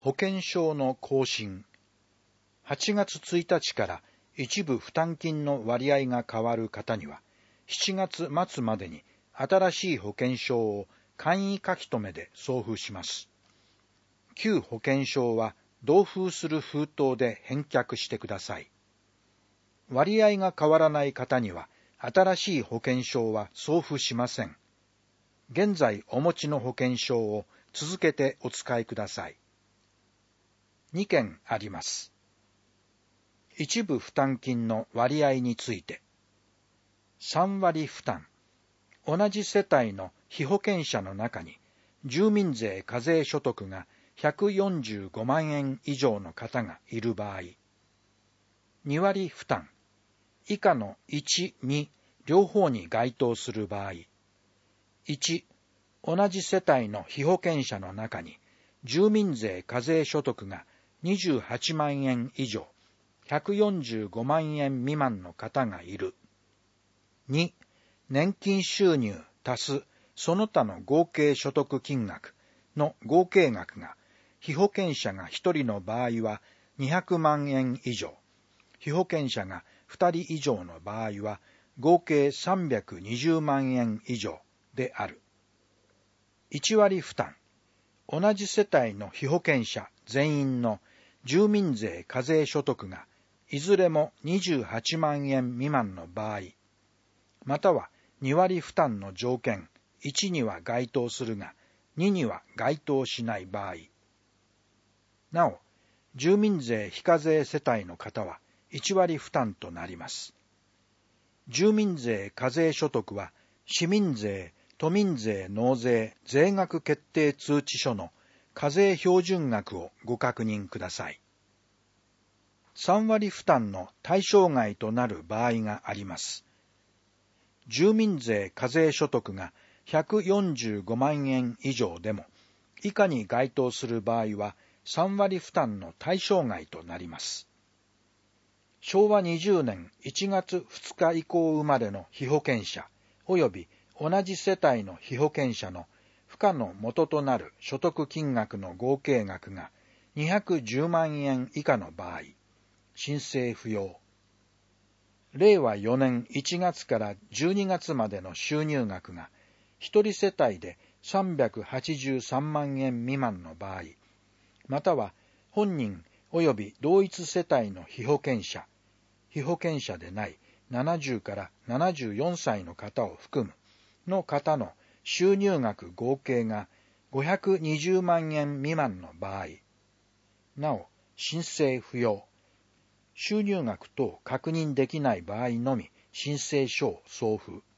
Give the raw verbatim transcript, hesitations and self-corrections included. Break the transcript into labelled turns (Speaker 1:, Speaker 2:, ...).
Speaker 1: 保険証の更新。はちがつついたちから一部負担金の割合が変わる方には、しちがつ末までに新しい保険証を簡易書き留めで送付します。旧保険証は同封する封筒で返却してください。割合が変わらない方には、新しい保険証は送付しません。現在お持ちの保険証を続けてお使いください。にけんあります。一部負担金の割合について。さんわり負担。同じ世帯の被保険者の中に、住民税課税所得がひゃくよんじゅうごまんえん以上の方がいる場合。にわり負担。以下のいち、に、両方に該当する場合。いち、同じ世帯の被保険者の中に、住民税課税所得がにじゅうはちまんえん以上、ひゃくよんじゅうごまんえん未満の方がいる。に、年金収入足すその他の合計所得金額の合計額が、被保険者がひとりの場合はにひゃくまんえん以上、被保険者がふたり以上の場合は合計さんびゃくにじゅうまんえん以上である。いちわり負担。同じ世帯の被保険者全員の住民税課税所得がいずれもにじゅうはちまんえん未満の場合、またはにわり負担の条件いちには該当するがにには該当しない場合。なお、住民税非課税世帯の方はいちわり負担となります。住民税課税所得は市民税、都民税納税税額決定通知書の課税標準額をご確認ください。さんわり負担の対象外となる場合があります。住民税課税所得がひゃくよんじゅうごまんえん以上でも、以下に該当する場合はさんわり負担の対象外となります。しょうわにじゅうねんいちがつふつか以降生まれの被保険者及び同じ世帯の被保険者の付加の元となる所得金額の合計額がにひゃくじゅうまんえん以下の場合、申請不要。れいわよねんいちがつからじゅうにがつまでの収入額が一人世帯でさんびゃくはちじゅうさんまんえん未満の場合、または本人及び同一世帯の被保険者、被保険者でないななじゅうからななじゅうよんさいの方を含むの方の収入額合計がごひゃくにじゅうまんえん未満の場合、なお申請不要。収入額等確認できない場合のみ申請書を送付。